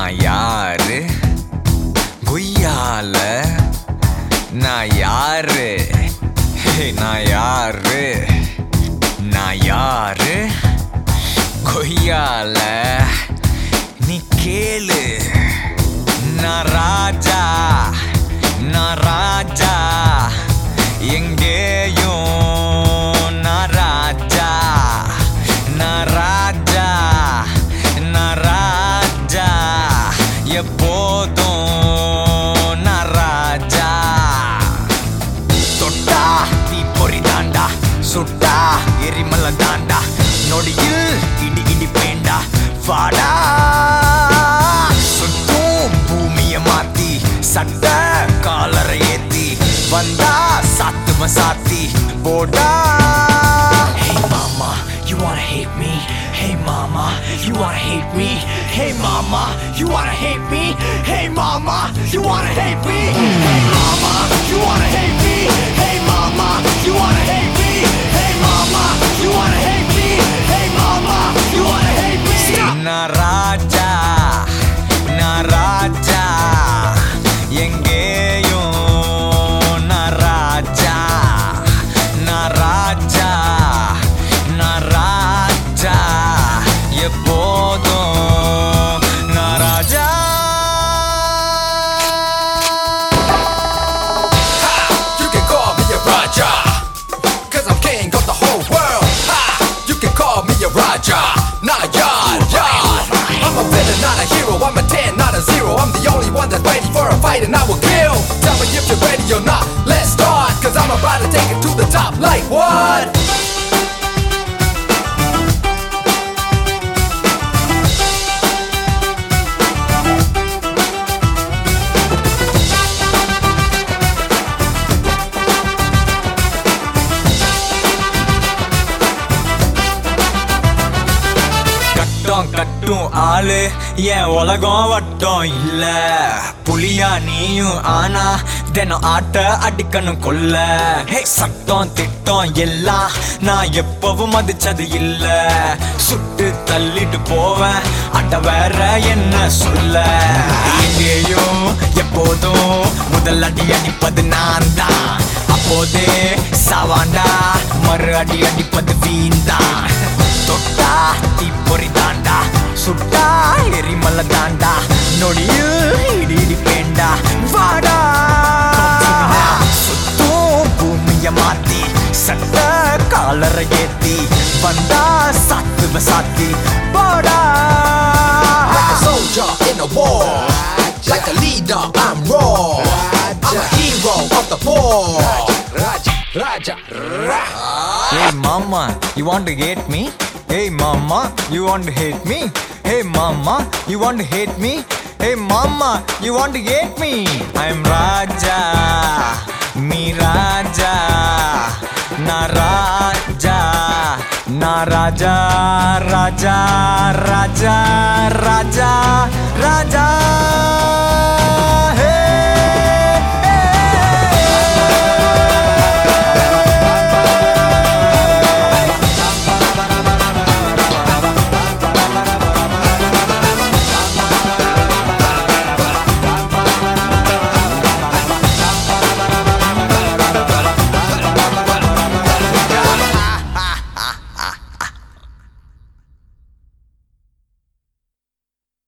நான் யாரு குய்யால நான் யாரு நான் யாரு நான் யாரு கொய்யால நீ கேளு நான் ராஜா நான் ராஜா எங்கேயும் நான் ராஜா நான் ராஜா நான் ராஜா எப்போதும் நான் ராஜா தொட்டா தீ பொறி தாண்டா சுட்டா எரிமலை தாண்டா நொடியில் இடி இடி பேண்டா வாடா சுட்டும் பூமிய மாத்தி சட்ட காலரை ஏத்தி வந்தா சாத்தும சாத்தி போடா. Hey mama, you wanna hate me? Hey mama, you wanna hate me? Hey mama, you wanna hate me? Hey mama, you wanna hate me? Hey mama, you wanna hate me? Hey mama, you wanna hate me? Hey mama, you wanna hate me? Hey mama, you wanna hate me? நான் ராஜா நான் ராஜா எங்கேயும் நான் ராஜா நான் ராஜா நான் ராஜா எப்போதும் நான் ராஜா. You can call me a Raja, 'cause I'm king of the whole world. Ha! You can call me a Raja, not a yard. I'm a villain, not a hero. I'm a 10, not a 0. I'm the only one that's ready for a fight and I will kill. Tell me if you're ready or not. Let's start, 'cause I'm about to take it to the top. Like what? கட்டும் ஆளு என் உலகம் வட்டம் இல்ல புலியா நீயும் ஆனா தினம் ஆட்ட அடிக்கணும் கொல்ல. சட்டம் திட்டம் எல்லாம் நான் எப்பவும் மதிச்சது இல்ல சுட்டு தள்ளிட்டு போவேன் அட வேற என்ன சொல்ல. எங்கேயும் எப்போதும் முதல் அடி அடிப்பது நான் தான் அப்போதே சாவாண்டா மறு அடி அடிப்பது வீண்தான். தொட்டா தீ பொறி தாண்டா சுட்டா எரிமலை தாண்டா நொடியில் இடி இடி பேண்டா வாடா சுத்தும் பூமிய மாத்தி சட்ட காலரை ஏத்தி வந்தா சாத்துவ சாத்தி போடா. Like a soldier in a war, like a leader I'm raw. I'm a hero of the poor. Raja, Raja, Raja. Hey mama, you want to hate me? Hey mama, you want to hate me? Hey mama, you want to hate me? Hey mama, you want to hate me? I'm Raja, me Raja, na Raja, na Raja, Raja, Raja, Raja.